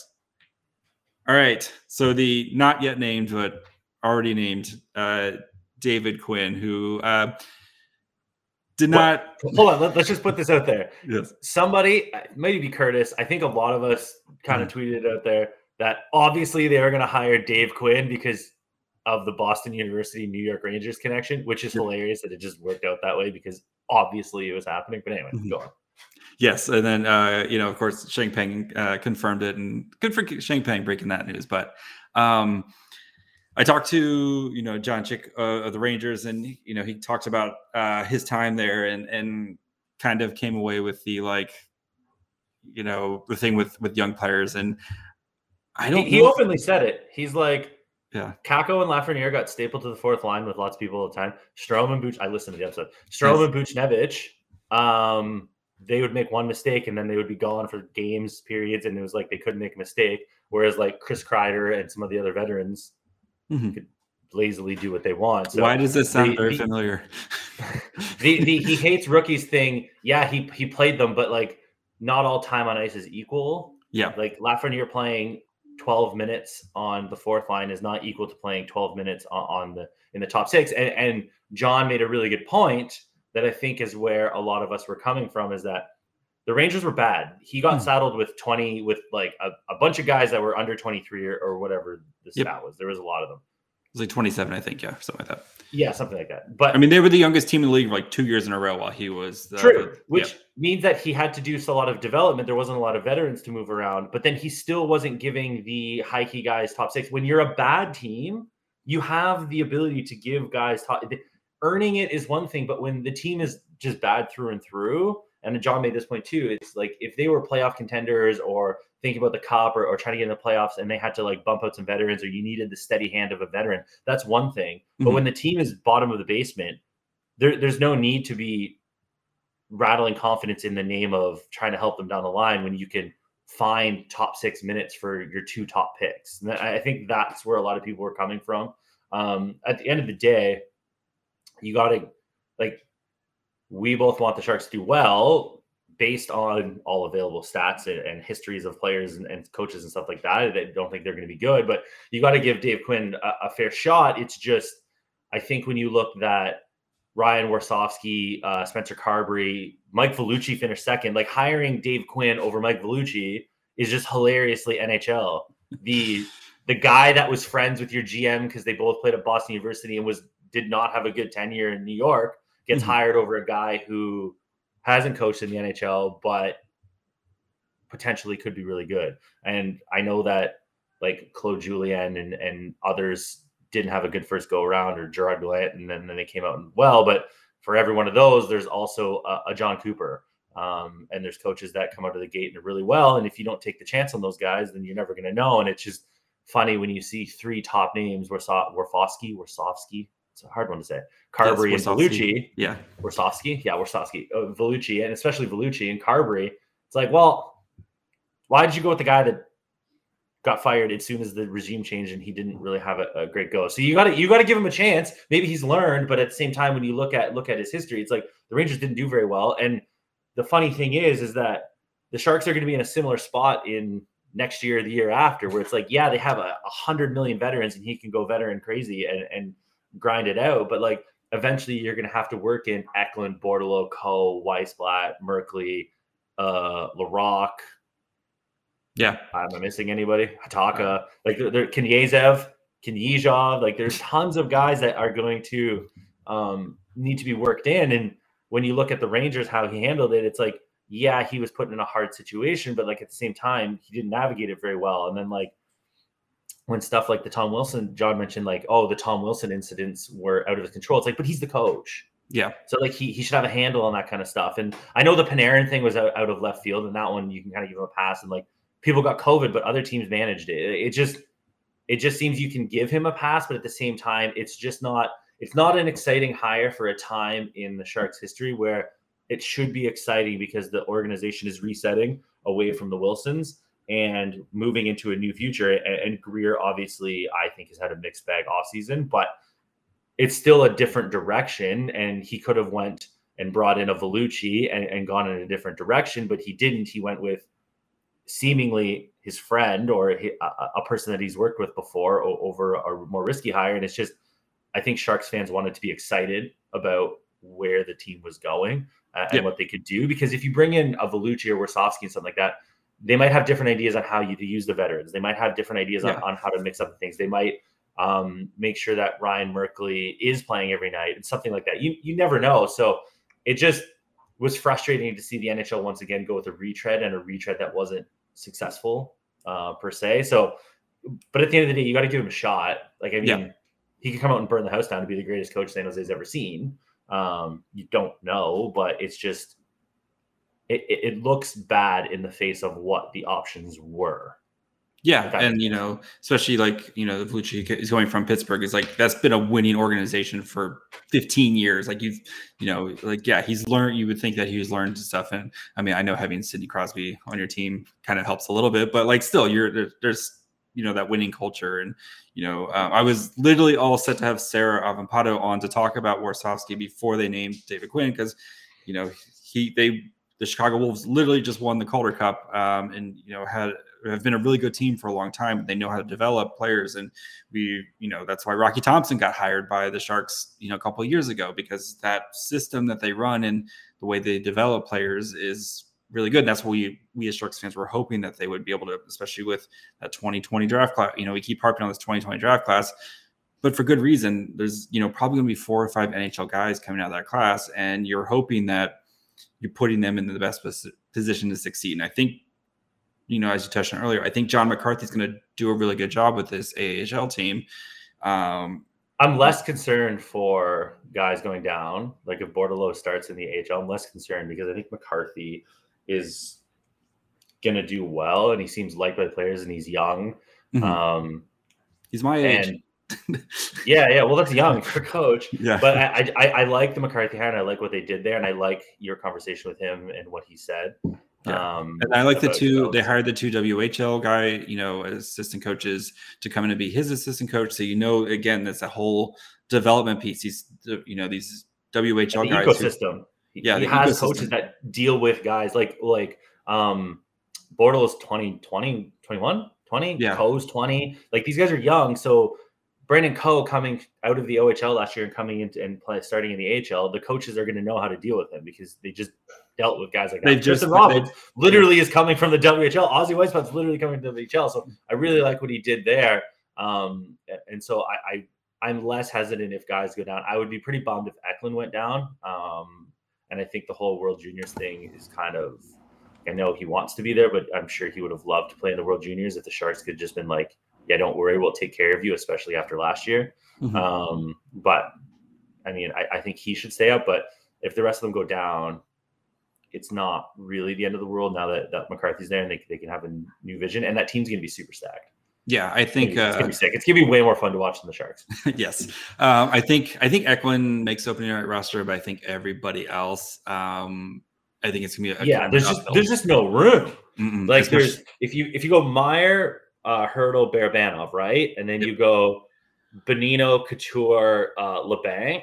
[SPEAKER 1] All right, so the not yet named but already named uh, David Quinn, who. Uh, Did not
[SPEAKER 3] well, hold on. Let, let's just put this out there.
[SPEAKER 1] Yes.
[SPEAKER 3] Somebody, maybe Curtis. I think a lot of us kind of mm-hmm. tweeted out there that obviously they are going to hire Dave Quinn because of the Boston University New York Rangers connection, which is yeah. hilarious that it just worked out that way because obviously it was happening. But anyway, mm-hmm. go on.
[SPEAKER 1] Yes, and then uh, you know, of course, Sheng Peng uh, confirmed it, and good for Sheng Peng breaking that news. But um, I talked to, you know, John Chick uh, of the Rangers, and, you know, he talked about uh, his time there and and kind of came away with the, like, you know, the thing with, with young players. And I don't
[SPEAKER 3] He, he openly said it. He's like,
[SPEAKER 1] yeah,
[SPEAKER 3] Kakko and Lafreniere got stapled to the fourth line with lots of people all the time. Strome and Buch, I listened to the episode. Strome yes. and Buchnevich, um, they would make one mistake and then they would be gone for games, periods, and it was like they couldn't make a mistake. Whereas, like, Chris Kreider and some of the other veterans, mm-hmm. could lazily do what they want. So
[SPEAKER 1] why does this sound
[SPEAKER 3] the,
[SPEAKER 1] very
[SPEAKER 3] the,
[SPEAKER 1] familiar?
[SPEAKER 3] the, the he hates rookies thing. Yeah, he he played them, but like not all time on ice is equal.
[SPEAKER 1] Yeah,
[SPEAKER 3] like Lafreniere playing twelve minutes on the fourth line is not equal to playing twelve minutes on, on the in the top six. And, and John made a really good point that I think is where a lot of us were coming from, is that the Rangers were bad. He got hmm. saddled with twenty, with like a, a bunch of guys that were under twenty-three or, or whatever the stat yep. was. There was a lot of them.
[SPEAKER 1] It was like twenty-seven, I think. Yeah, something like that.
[SPEAKER 3] Yeah, something like that. But
[SPEAKER 1] I mean, they were the youngest team in the league for like two years in a row while he was the,
[SPEAKER 3] true,
[SPEAKER 1] the,
[SPEAKER 3] which
[SPEAKER 1] yeah.
[SPEAKER 3] means that he had to do a lot of development. There wasn't a lot of veterans to move around, but then he still wasn't giving the high key guys top six. When you're a bad team, you have the ability to give guys top. Earning it is one thing, but when the team is just bad through and through, and John made this point too, it's like if they were playoff contenders or thinking about the cup or, or trying to get in the playoffs and they had to like bump out some veterans, or you needed the steady hand of a veteran, that's one thing. Mm-hmm. But when the team is bottom of the basement, there, there's no need to be rattling confidence in the name of trying to help them down the line when you can find top six minutes for your two top picks. And I think that's where a lot of people were coming from. Um, at the end of the day, you got to like, we both want the Sharks to do well based on all available stats and, and histories of players and, and coaches and stuff like that. I don't think they're going to be good, but you got to give Dave Quinn a, a fair shot. It's just, I think when you look at Ryan Warsofsky, uh, Spencer Carberry, Mike Vellucci finished second. Like hiring Dave Quinn over Mike Vellucci is just hilariously N H L. The the guy that was friends with your G M because they both played at Boston University and was did not have a good tenure in New York gets mm-hmm. hired over a guy who hasn't coached in the N H L but potentially could be really good. And I know that like Claude Julien and and others didn't have a good first go around, or Gerard Gallant, and then, then they came out well. But for every one of those, there's also a, a John Cooper. Um, and there's coaches that come out of the gate and are really well. And if you don't take the chance on those guys, then you're never going to know. And it's just funny when you see three top names, Warsofsky, Warsofsky, it's a hard one to say, Carberry and Vellucci.
[SPEAKER 1] Yeah.
[SPEAKER 3] Warsofsky. Yeah, Warsofsky. Uh, Vellucci, and especially Vellucci and Carberry. It's like, well, why did you go with the guy that got fired as soon as the regime changed and he didn't really have a, a great go? So you got to you got to give him a chance. Maybe he's learned, but at the same time, when you look at look at his history, it's like the Rangers didn't do very well. And the funny thing is, is that the Sharks are going to be in a similar spot in next year, the year after, where it's like, yeah, they have a, a hundred million veterans and he can go veteran crazy and, and grind it out. But like eventually you're going to have to work in Eklund, Bordeleau, Coe, Weissblatt, Merkley, uh, Larocque.
[SPEAKER 1] Yeah.
[SPEAKER 3] Am I missing anybody? Hataka, like there, there Knyazev, Knyzhov, like there's tons of guys that are going to um, need to be worked in. And when you look at the Rangers, how he handled it, it's like, yeah, he was put in a hard situation, but like at the same time, he didn't navigate it very well. And then like when stuff like the Tom Wilson, John mentioned like, oh, the Tom Wilson incidents were out of his control. It's like, but he's the coach.
[SPEAKER 1] Yeah.
[SPEAKER 3] So like he he should have a handle on that kind of stuff. And I know the Panarin thing was out, out of left field, and that one you can kind of give him a pass. And like people got COVID, but other teams managed it. It just it just seems you can give him a pass, but at the same time, it's just not it's not an exciting hire for a time in the Sharks history where it should be exciting because the organization is resetting away from the Wilsons and moving into a new future. And, and Greer, obviously, I think has had a mixed bag offseason, but it's still a different direction. And he could have went and brought in a Vellucci and, and gone in a different direction, but he didn't. He went with seemingly his friend or a, a person that he's worked with before over a more risky hire. And it's just, I think Sharks fans wanted to be excited about where the team was going uh, and
[SPEAKER 1] yep.
[SPEAKER 3] what they could do. Because if you bring in a Vellucci or Warsofsky and something like that, they might have different ideas on how you to use the veterans. They might have different ideas yeah. on, on how to mix up things. They might um, make sure that Ryan Merkley is playing every night and something like that. You you never know. So it just was frustrating to see the N H L once again go with a retread and a retread that wasn't successful uh, per se. So, but at the end of the day, you got to give him a shot. Like, I mean, yeah. he could come out and burn the house down to be the greatest coach San Jose's ever seen. Um, you don't know, but it's just, it, it, it looks bad in the face of what the options were.
[SPEAKER 1] Yeah. And, you know, especially like, you know, Vellucci is going from Pittsburgh. It's like, that's been a winning organization for fifteen years. Like you've, you know, like, yeah, he's learned, you would think that he's learned stuff. And I mean, I know having Sidney Crosby on your team kind of helps a little bit, but like still you're there, there's, you know, that winning culture. And, you know, um, I was literally all set to have Sarah Avampado on to talk about Warsofsky before they named David Quinn. Cause you know, he, they, the Chicago Wolves literally just won the Calder Cup um, and, you know, had, have been a really good team for a long time. They know how to develop players. And we, you know, that's why Rocky Thompson got hired by the Sharks, you know, a couple of years ago, because that system that they run and the way they develop players is really good. And that's what we, we as Sharks fans were hoping that they would be able to, especially with that twenty twenty draft class. You know, we keep harping on this twenty twenty draft class, but for good reason. There's, you know, probably gonna be four or five N H L guys coming out of that class. And you're hoping that you're putting them in the best position to succeed. And I think, you know, as you touched on earlier, I think John McCarthy is going to do a really good job with this A H L team. Um,
[SPEAKER 3] I'm less concerned for guys going down. Like if Bordeleau starts in the A H L, I'm less concerned because I think McCarthy is going to do well, and he seems liked by the players, and he's young.
[SPEAKER 1] Mm-hmm.
[SPEAKER 3] Um,
[SPEAKER 1] he's my age.
[SPEAKER 3] And, yeah, yeah. Well, that's young for coach.
[SPEAKER 1] Yeah.
[SPEAKER 3] But I, I, I like the McCarthy hire, and I like what they did there, and I like your conversation with him and what he said.
[SPEAKER 1] Yeah.
[SPEAKER 3] Um,
[SPEAKER 1] and I like the two, they hired the two W H L guy, you know, as assistant coaches to come in and be his assistant coach. So, you know, again, that's a whole development piece. These, you know, these W H L
[SPEAKER 3] the
[SPEAKER 1] guys.
[SPEAKER 3] Ecosystem.
[SPEAKER 1] Who, Yeah,
[SPEAKER 3] he has coaches that deal with guys like like um Bortles twenty, twenty, twenty-one, twenty,
[SPEAKER 1] yeah.
[SPEAKER 3] Coe's twenty. Like these guys are young, so Brandon Coe coming out of the O H L last year and coming into and play, starting in the A H L, the coaches are going to know how to deal with him because they just dealt with guys like that. Tristan Robbins literally yeah. is coming from the W H L. Ozzy Weisbot's literally coming to the W H L. So I really like what he did there. Um, and so I, I I'm less hesitant if guys go down. I would be pretty bummed if Eklund went down. Um, and I think the whole World Juniors thing is kind of, I know he wants to be there, but I'm sure he would have loved to play in the World Juniors if the Sharks could just been like, yeah, don't worry, we'll take care of you, especially after last year. Mm-hmm. Um, but I mean, I, I think he should stay up, but if the rest of them go down, it's not really the end of the world now that, that McCarthy's there and they, they can have a new vision, and that team's going to be super stacked.
[SPEAKER 1] Yeah, I think
[SPEAKER 3] it's gonna be sick. It's gonna be way more fun to watch than the Sharks.
[SPEAKER 1] Yes, um, I think I think Eklund makes opening night roster, but I think everybody else, um, I think it's gonna be a
[SPEAKER 3] yeah. There's just there's just no room.
[SPEAKER 1] Mm-mm,
[SPEAKER 3] like there's if you if you go Meyer, uh, Hurdle, Barabanov, right, and then yep. you go Bonino, Couture, uh, LeBanc,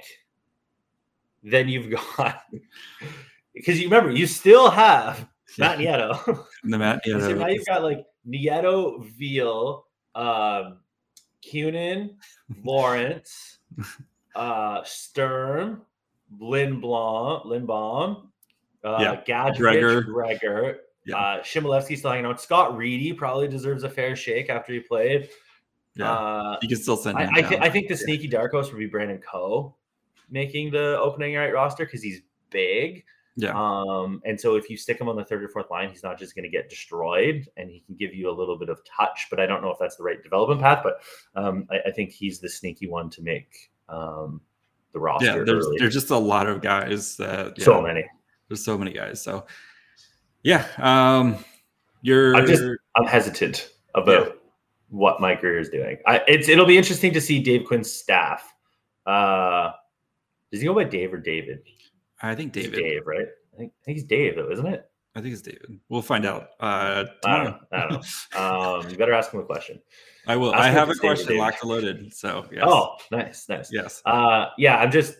[SPEAKER 3] then you've got because you remember you still have Matt Nieto.
[SPEAKER 1] The Matt Nieto.
[SPEAKER 3] So now you've got like Nieto, Veal. Um, Kunin, Lawrence, uh, Sturm, Lindblom, Lindbaum, uh, yeah. Gadjevich, Gregor, Gregor yeah. uh, Shimolevsky still hanging out. Scott Reedy probably deserves a fair shake after he played.
[SPEAKER 1] Yeah, uh, you can still send him
[SPEAKER 3] I, I, th- I think the sneaky dark horse would be Brandon Coe making the opening night roster because he's big.
[SPEAKER 1] Yeah.
[SPEAKER 3] Um, and so if you stick him on the third or fourth line, he's not just going to get destroyed and he can give you a little bit of touch, but I don't know if that's the right development path, but um, I, I think he's the sneaky one to make um, the roster.
[SPEAKER 1] Yeah, there's, there's just a lot of guys that yeah,
[SPEAKER 3] so many,
[SPEAKER 1] there's so many guys. So yeah, um, you're,
[SPEAKER 3] I'm just, I'm hesitant about yeah. what my career is doing. I it's, it'll be interesting to see Dave Quinn's staff. Uh, does he go by Dave or David?
[SPEAKER 1] I think David.
[SPEAKER 3] It's Dave, right? I think, I think he's Dave, though, isn't it?
[SPEAKER 1] I think it's David. We'll find out. Uh,
[SPEAKER 3] I don't know. I don't know. Um, you better ask him a question.
[SPEAKER 1] I will.
[SPEAKER 3] Ask
[SPEAKER 1] I have a question David. locked and loaded. So yes.
[SPEAKER 3] Oh, nice, nice.
[SPEAKER 1] Yes.
[SPEAKER 3] Uh, yeah, I'm just,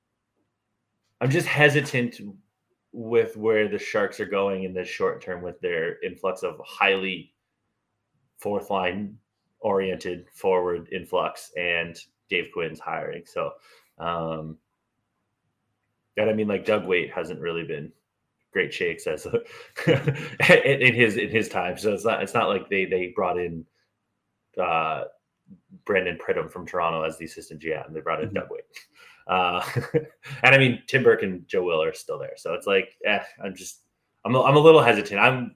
[SPEAKER 3] I'm just hesitant with where the Sharks are going in the short term with their influx of highly fourth line oriented forward influx and Dave Quinn's hiring. So. Um, And I mean, like Doug Weight hasn't really been great shakes as a, in, in his in his time. So it's not it's not like they they brought in uh, Brandon Pridham from Toronto as the assistant G M. They brought in mm-hmm. Doug Weight, uh, and I mean Tim Burke and Joe Will are still there. So it's like, eh, I'm just I'm a, I'm a little hesitant. I'm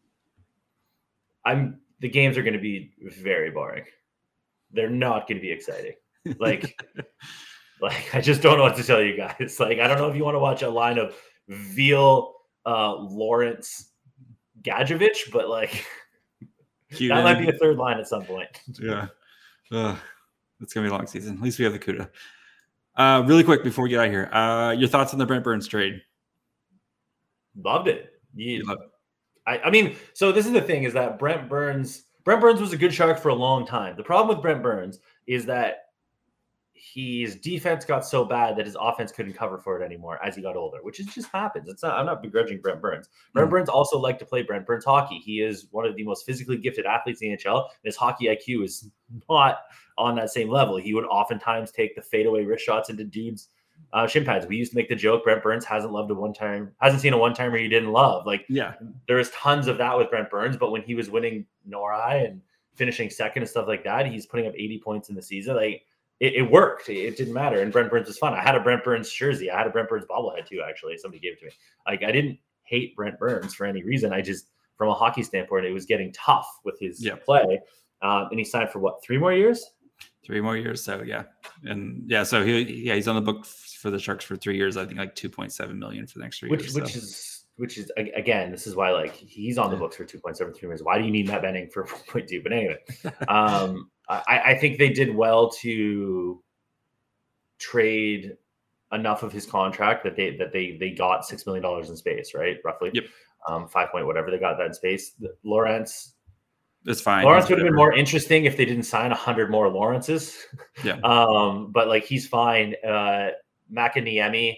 [SPEAKER 3] I'm the games are going to be very boring. They're not going to be exciting. Like. Like, I just don't know what to tell you guys. Like, I don't know if you want to watch a line of Veal, uh, Lawrence, Gadjevich, but like, Cute that might be a third line at some point.
[SPEAKER 1] Yeah. Uh, it's going to be a long season. At least we have the Cuda. Uh, really quick before we get out of here, uh, your thoughts on the Brent Burns trade?
[SPEAKER 3] Loved it. You,
[SPEAKER 1] you loved it.
[SPEAKER 3] I, I mean, so this is the thing is that Brent Burns, Brent Burns was a good Shark for a long time. The problem with Brent Burns is that his defense got so bad that his offense couldn't cover for it anymore as he got older, which is just happens. It's not, I'm not begrudging Brent Burns. Brent mm-hmm. Burns also liked to play Brent Burns hockey. He is one of the most physically gifted athletes in the N H L. And his hockey I Q is not on that same level. He would oftentimes take the fadeaway wrist shots into dudes' uh, shin pads. We used to make the joke Brent Burns hasn't loved a one time, hasn't seen a one timer he didn't love. Like,
[SPEAKER 1] yeah,
[SPEAKER 3] there is tons of that with Brent Burns. But when he was winning Nori and finishing second and stuff like that, he's putting up eighty points in the season. Like, It, it worked. It didn't matter. And Brent Burns was fun. I had a Brent Burns jersey. I had a Brent Burns bobblehead too, actually. Somebody gave it to me. Like, I didn't hate Brent Burns for any reason. I just, from a hockey standpoint, it was getting tough with his
[SPEAKER 1] yep.
[SPEAKER 3] play. Um, and he signed for what, three more years?
[SPEAKER 1] Three more years. So yeah. And yeah, so he, yeah, he's on the book for the Sharks for three years. I think like two point seven million for the next three
[SPEAKER 3] which,
[SPEAKER 1] years.
[SPEAKER 3] Which
[SPEAKER 1] so.
[SPEAKER 3] is, which is again, this is why like he's on the books for two point seven three million. Why do you need Matt Benning for four point two? But anyway, um, I, I think they did well to trade enough of his contract that they that they they got six million dollars in space, right? Roughly.
[SPEAKER 1] Yep.
[SPEAKER 3] Um, five point whatever they got that in space. Lawrence.
[SPEAKER 1] It's fine.
[SPEAKER 3] Lawrence would have been more interesting if they didn't sign a hundred more Lawrences.
[SPEAKER 1] Yeah.
[SPEAKER 3] um, but like he's fine. Uh, Makiniemi.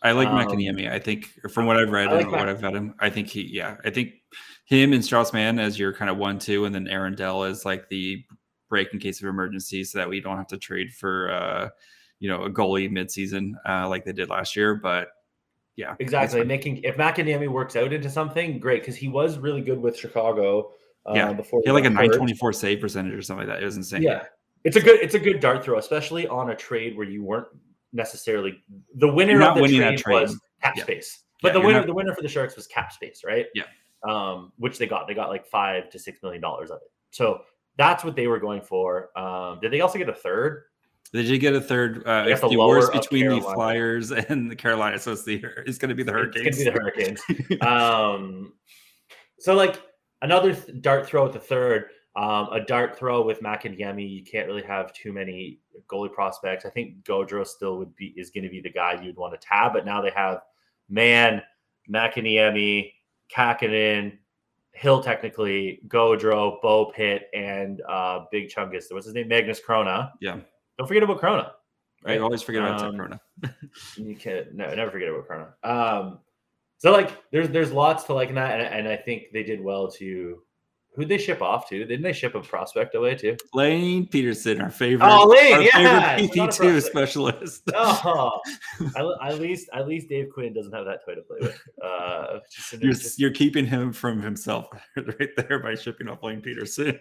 [SPEAKER 1] I like
[SPEAKER 3] Um,
[SPEAKER 1] Makiniemi. I think from what I've read
[SPEAKER 3] I like
[SPEAKER 1] and
[SPEAKER 3] Mac-
[SPEAKER 1] what I've had him, I think he, yeah, I think him and Strauss Mann as your kind of one, two, and then Aaron Dell is like the break in case of emergency so that we don't have to trade for, uh, you know, a goalie midseason uh, like they did last year. But yeah,
[SPEAKER 3] exactly. Making if Makiniemi works out into something, great, because he was really good with Chicago. Uh,
[SPEAKER 1] yeah,
[SPEAKER 3] before
[SPEAKER 1] he had like a
[SPEAKER 3] got
[SPEAKER 1] nine
[SPEAKER 3] hurt.
[SPEAKER 1] twenty-four save percentage or something like that. It was insane.
[SPEAKER 3] Yeah, it's a good it's a good dart throw, especially on a trade where you weren't necessarily the winner
[SPEAKER 1] You're
[SPEAKER 3] of
[SPEAKER 1] not
[SPEAKER 3] the
[SPEAKER 1] winning
[SPEAKER 3] trade,
[SPEAKER 1] that trade.
[SPEAKER 3] was cap
[SPEAKER 1] Yeah.
[SPEAKER 3] space, but
[SPEAKER 1] Yeah,
[SPEAKER 3] the
[SPEAKER 1] you're
[SPEAKER 3] winner
[SPEAKER 1] not-
[SPEAKER 3] the winner for the Sharks was cap space, right?
[SPEAKER 1] Yeah.
[SPEAKER 3] Um, which they got. They got like five to six million dollars of it. So that's what they were going for. Um, did they also get a third?
[SPEAKER 1] They did get a third. Uh,
[SPEAKER 3] guess
[SPEAKER 1] if
[SPEAKER 3] the
[SPEAKER 1] the
[SPEAKER 3] lower
[SPEAKER 1] worst
[SPEAKER 3] of
[SPEAKER 1] between the
[SPEAKER 3] Carolina.
[SPEAKER 1] Flyers and the Carolina, so it's the it's going to be the Hurricanes.
[SPEAKER 3] It's going to be the Hurricanes. um, so like another th- dart throw at the third. Um, a dart throw with Makiniemi, you can't really have too many goalie prospects. I think Gaudreau still would be is going to be the guy you'd want to tab, but now they have Mann, Makiniemi, Kakinen, Hill technically, Gaudreau, Bo Pitt, and uh, Big Chungus. What's his name? Magnus Krona.
[SPEAKER 1] Yeah,
[SPEAKER 3] Don't forget about Krona.
[SPEAKER 1] I always forget about
[SPEAKER 3] Um,
[SPEAKER 1] Tech Corona.
[SPEAKER 3] You can't no, never forget about Krona. Um, so like there's there's lots to like in that, and, and I think they did well to. Who'd they ship off to? Didn't they ship a prospect away too?
[SPEAKER 1] Lane Peterson, our favorite,
[SPEAKER 3] Oh, Lane,
[SPEAKER 1] our
[SPEAKER 3] yeah,
[SPEAKER 1] favorite P
[SPEAKER 3] not
[SPEAKER 1] P
[SPEAKER 3] a
[SPEAKER 1] two
[SPEAKER 3] prospect.
[SPEAKER 1] specialist.
[SPEAKER 3] Oh, at, at least at least Dave Quinn doesn't have that toy to play with. Uh, just,
[SPEAKER 1] You're
[SPEAKER 3] just-
[SPEAKER 1] you're keeping him from himself right there by shipping off Lane Peterson.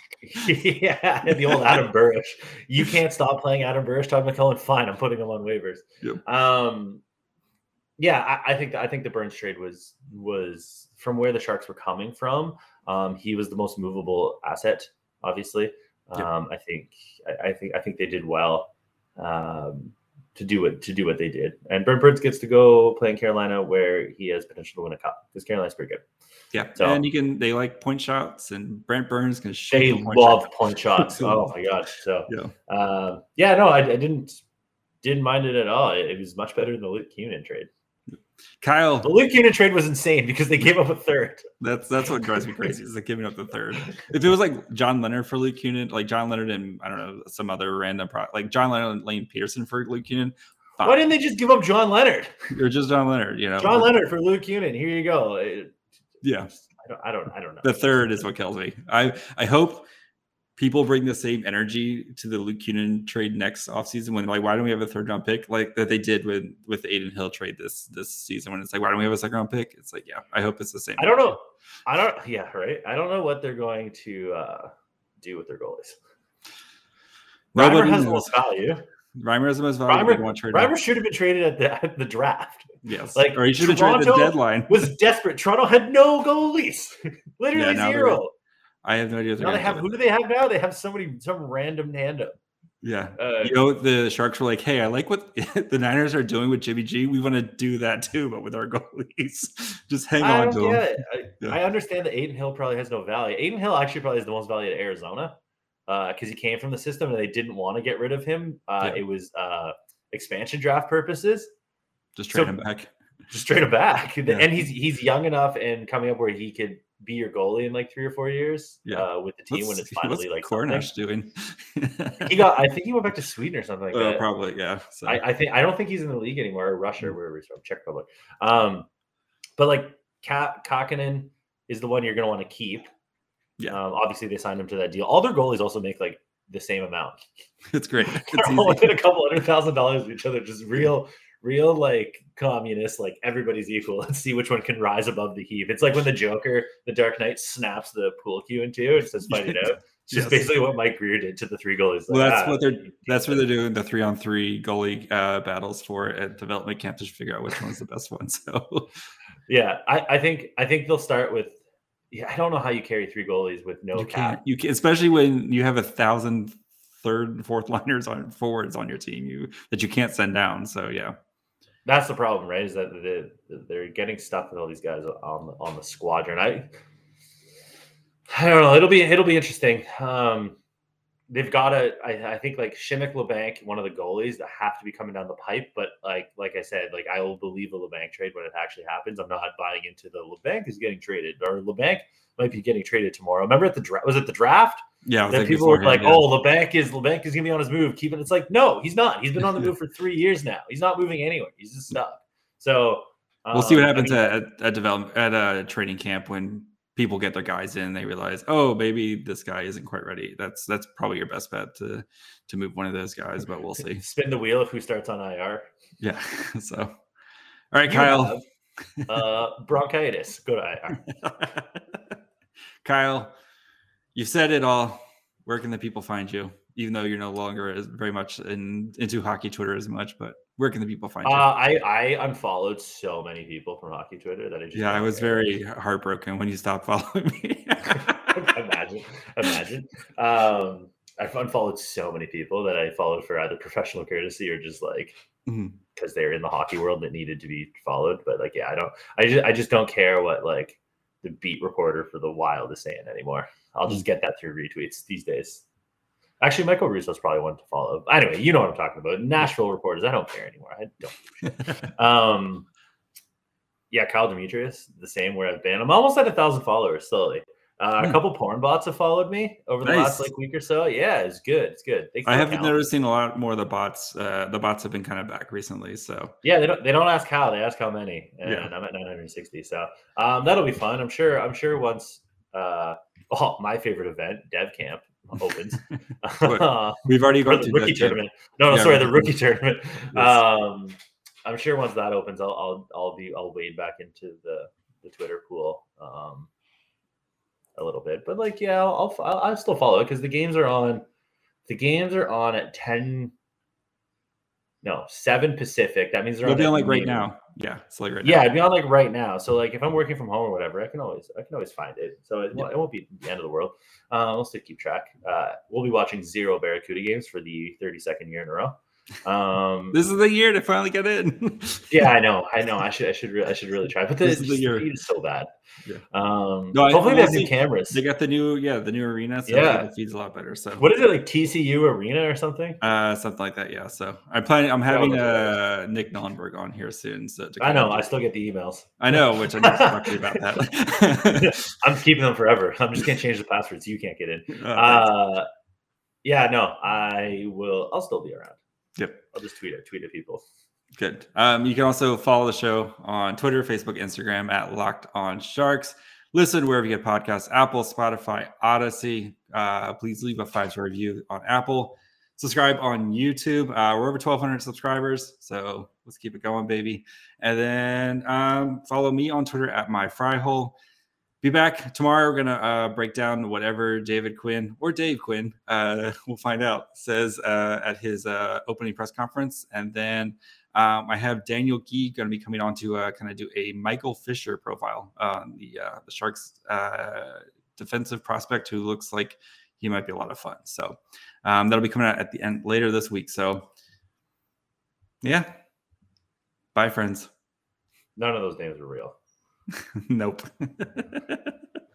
[SPEAKER 3] yeah, the old Adam Burrish. You can't stop playing Adam Burrish. Todd McCullough, fine. I'm putting him on waivers.
[SPEAKER 1] Yep.
[SPEAKER 3] Um, yeah, I, I think I think the Burns trade was was from where the Sharks were coming from. Um, he was the most movable asset, obviously. Um,
[SPEAKER 1] Yep.
[SPEAKER 3] I think I, I think I think they did well um, to do it to do what they did. And Brent Burns gets to go play in Carolina, where he has potential to win a cup because Carolina's pretty good.
[SPEAKER 1] Yeah,
[SPEAKER 3] So-
[SPEAKER 1] and you can they like point shots, and Brent Burns can shoot
[SPEAKER 3] They
[SPEAKER 1] the point
[SPEAKER 3] love
[SPEAKER 1] shots.
[SPEAKER 3] point shots. Oh my god! So
[SPEAKER 1] Yeah,
[SPEAKER 3] uh, yeah, no, I, I didn't didn't mind it at all. It, it was much better than the Luke Kunin trade.
[SPEAKER 1] Kyle,
[SPEAKER 3] The Luke Kunin trade was insane because they gave up a third.
[SPEAKER 1] that's that's what drives me crazy is like giving up the third. If it was like John Leonard for Luke Kunin, like John Leonard and I don't know some other random pro, like John Leonard and Lane Peterson for Luke Kunin, fine.
[SPEAKER 3] Why didn't they just give up John Leonard?
[SPEAKER 1] Or just John Leonard, you know?
[SPEAKER 3] John Leonard for Luke Kunin. Here you go. It-
[SPEAKER 1] Yeah,
[SPEAKER 3] I don't. I don't. I don't know.
[SPEAKER 1] the third is what kills me. I I hope people bring the same energy to the Luke Kunin trade next offseason when like why don't we have a third round pick like that they did with with the Aiden Hill trade this this season when it's like why don't we have a second round pick? It's like yeah, I hope it's the same.
[SPEAKER 3] I don't know. I don't. Yeah, right. I don't know what they're going to uh, do with their goalies.
[SPEAKER 1] Nobody
[SPEAKER 3] Reimer has the
[SPEAKER 1] knows.
[SPEAKER 3] most value.
[SPEAKER 1] Reimer is the most valuable.
[SPEAKER 3] Reimer,
[SPEAKER 1] one trade.
[SPEAKER 3] Reimer should have been traded at the, at the draft.
[SPEAKER 1] Yes,
[SPEAKER 3] like,
[SPEAKER 1] or he should have traded at the
[SPEAKER 3] Toronto
[SPEAKER 1] deadline.
[SPEAKER 3] Was desperate. Toronto had no goalies. Literally
[SPEAKER 1] Yeah, now they're-
[SPEAKER 3] zero.
[SPEAKER 1] I have no idea. What they're
[SPEAKER 3] Now they
[SPEAKER 1] gonna
[SPEAKER 3] have.
[SPEAKER 1] do.
[SPEAKER 3] Who do they have now? They have somebody, some random tandem.
[SPEAKER 1] Yeah.
[SPEAKER 3] Uh,
[SPEAKER 1] You know, the Sharks were like, hey, I like what the Niners are doing with Jimmy G. We want to do that too, but with our goalies. Just hang
[SPEAKER 3] I
[SPEAKER 1] on
[SPEAKER 3] don't
[SPEAKER 1] to
[SPEAKER 3] get
[SPEAKER 1] them.
[SPEAKER 3] it. I,
[SPEAKER 1] Yeah.
[SPEAKER 3] I understand that Aiden Hill probably has no value. Aiden Hill actually probably is the most value at Arizona because he came from the system and they didn't want to get rid of him. Uh,
[SPEAKER 1] Yeah.
[SPEAKER 3] It was uh, expansion draft purposes.
[SPEAKER 1] Just trade
[SPEAKER 3] So-
[SPEAKER 1] him back.
[SPEAKER 3] Just straight him back.
[SPEAKER 1] Yeah.
[SPEAKER 3] And he's he's young enough and coming up where he could be your goalie in like three or four years
[SPEAKER 1] Yeah.
[SPEAKER 3] uh, with the team when
[SPEAKER 1] What's-
[SPEAKER 3] it's finally like
[SPEAKER 1] what's
[SPEAKER 3] something.
[SPEAKER 1] Cornish doing?
[SPEAKER 3] He got. I think he went back to Sweden or something like
[SPEAKER 1] Oh,
[SPEAKER 3] that.
[SPEAKER 1] probably, yeah. So,
[SPEAKER 3] I, I think I don't think he's in the league anymore, or Russia, or
[SPEAKER 1] Mm.
[SPEAKER 3] wherever he's from, Czech Republic. Um, but like Ka- Kakinen is the one you're going to want to keep.
[SPEAKER 1] Yeah.
[SPEAKER 3] Um, obviously, they signed him to that deal. All their goalies also make like the same amount.
[SPEAKER 1] it's great.
[SPEAKER 3] They're
[SPEAKER 1] It's
[SPEAKER 3] all
[SPEAKER 1] easy.
[SPEAKER 3] within a couple hundred thousand dollars of each other. Just real, real like communists. Like everybody's equal. Let's see which one can rise above the heap. It's like when the Joker, the Dark Knight, snaps the pool cue in two and says, "Fight it out." It's just
[SPEAKER 1] Yes.
[SPEAKER 3] basically what Mike Greer did to the three goalies.
[SPEAKER 1] Well,
[SPEAKER 3] Like,
[SPEAKER 1] that's
[SPEAKER 3] ah,
[SPEAKER 1] what they're
[SPEAKER 3] you-
[SPEAKER 1] that's what they're doing the three on three goalie uh, battles for at development camp to figure out which one's the best one. So
[SPEAKER 3] Yeah, I, I think I think they'll start with. Yeah, I don't know how you carry three goalies with no
[SPEAKER 1] you
[SPEAKER 3] cap.
[SPEAKER 1] can't you can especially when you have a thousand third and fourth liners on forwards on your team you that you can't send down. So yeah.
[SPEAKER 3] That's the problem, right? Is that they, they're getting stuck with all these guys on the, on the squadron. I I don't know. It'll be it'll be interesting. Um, they've got to. I, I think like Shimmick LeBanc, one of the goalies that have to be coming down the pipe. But like like I said, like I will believe the LeBanc trade when it actually happens. I'm not buying into the LeBanc is getting traded or LeBanc might be getting traded tomorrow. Remember at the draft? Was it the draft?
[SPEAKER 1] Yeah. I was
[SPEAKER 3] That
[SPEAKER 1] like
[SPEAKER 3] people were
[SPEAKER 1] beforehand,
[SPEAKER 3] like,
[SPEAKER 1] yeah.
[SPEAKER 3] "Oh, LeBanc is LeBanc is gonna be on his move." Keep it. It's like, no, he's not. He's been on the move for three years now. He's not moving anywhere. He's just stuck. So
[SPEAKER 1] we'll see what
[SPEAKER 3] um,
[SPEAKER 1] happens
[SPEAKER 3] I mean,
[SPEAKER 1] at at development at a training camp when people get their guys in. They realize, oh, maybe this guy isn't quite ready. That's that's probably your best bet to to move one of those guys, but we'll see.
[SPEAKER 3] spin the wheel of who starts on I R.
[SPEAKER 1] Yeah. So, all right,
[SPEAKER 3] You
[SPEAKER 1] Kyle.
[SPEAKER 3] have, uh, bronchitis. Go to I R.
[SPEAKER 1] Kyle, you said it all. Where can the people find you? Even though you're no longer as very much in, into hockey Twitter as much, but where can the people find you?
[SPEAKER 3] Uh, I I unfollowed so many people from hockey Twitter that I just
[SPEAKER 1] yeah, I was care. very heartbroken when you stopped following me.
[SPEAKER 3] imagine, imagine. Um, I've unfollowed so many people that I followed for either professional courtesy or just like because mm-hmm. they're in the hockey world that needed to be followed. But like, yeah, I don't. I just I just don't care what like the beat reporter for the Wild is saying anymore. I'll just get that through retweets these days. Actually, Michael Russo's probably one to follow. Anyway, you know what I'm talking about. Nashville reporters, I don't care anymore. I don't. um, yeah, Kyle Demetrius, the same where I've been. I'm almost at a thousand followers slowly. Uh, hmm. A couple porn bots have followed me over the nice. last like week or so. Yeah, it's good. It's good.
[SPEAKER 1] I have been noticing a lot more of the bots. Uh, the bots have been kind of back recently. So
[SPEAKER 3] yeah, they don't they don't ask how, they ask how many. And yeah. I'm at nine hundred sixty. So um, that'll be fun. I'm sure. I'm sure once. Uh, oh, my favorite event, Dev Camp. Opens.
[SPEAKER 1] We've already got
[SPEAKER 3] the rookie tournament. No, no, yeah, sorry, the rookie tournament. Yes. Um, I'm sure once that opens, I'll I'll I'll be I'll wade back into the the Twitter pool um, a little bit. But like, yeah, I'll I'll, I'll still follow it because the games are on. The games are on at ten. No, seven Pacific. That means they're
[SPEAKER 1] They'll
[SPEAKER 3] on
[SPEAKER 1] be on like right now. Yeah, it's like right
[SPEAKER 3] yeah,
[SPEAKER 1] now.
[SPEAKER 3] Yeah, it'd be on like right now. So like if I'm working from home or whatever, I can always I can always find it. So it, yeah. it won't be the end of the world. Uh, we'll still keep track. Uh, we'll be watching zero Barracuda games for the thirty-second year in a row. Um,
[SPEAKER 1] this is the year to finally get in.
[SPEAKER 3] yeah, I know, I know. I should, I should, re- I should really try. But the, this is the year. The feed is so bad.
[SPEAKER 1] Yeah.
[SPEAKER 3] Um, no, hopefully they have new cameras.
[SPEAKER 1] They got the new, yeah, the new arena. So
[SPEAKER 3] yeah,
[SPEAKER 1] the feed's a lot better. So
[SPEAKER 3] what is it like T C U Arena or something?
[SPEAKER 1] Uh, something like that. Yeah. So I'm planning. I'm having uh, Nick Nollenberg on here soon. So to
[SPEAKER 3] I know. I still get the emails.
[SPEAKER 1] I know, which I need to talk to you about that.
[SPEAKER 3] I'm keeping them forever. I'm just gonna change the password so you can't get in. Oh, uh, yeah, no, I will. I'll still be around.
[SPEAKER 1] Yep.
[SPEAKER 3] I'll just tweet it, tweet at people.
[SPEAKER 1] Good. Um, you can also follow the show on Twitter, Facebook, Instagram at Locked On Sharks. Listen wherever you get podcasts, Apple, Spotify, Odyssey. Uh, please leave a five-star review on Apple. Subscribe on YouTube. Uh, we're over twelve hundred subscribers, so let's keep it going, baby. And then um, follow me on Twitter at MyFryHole. Be back tomorrow. We're going to uh, break down whatever David Quinn or Dave Quinn, uh, we'll find out, says uh, at his uh, opening press conference. And then um, I have Daniel Gee going to be coming on to uh, kind of do a Michael Fisher profile on the, uh, the Sharks uh, defensive prospect who looks like he might be a lot of fun. So um, that'll be coming out at the end later this week. So yeah. Bye, friends.
[SPEAKER 3] None of those names are real.
[SPEAKER 1] Nope.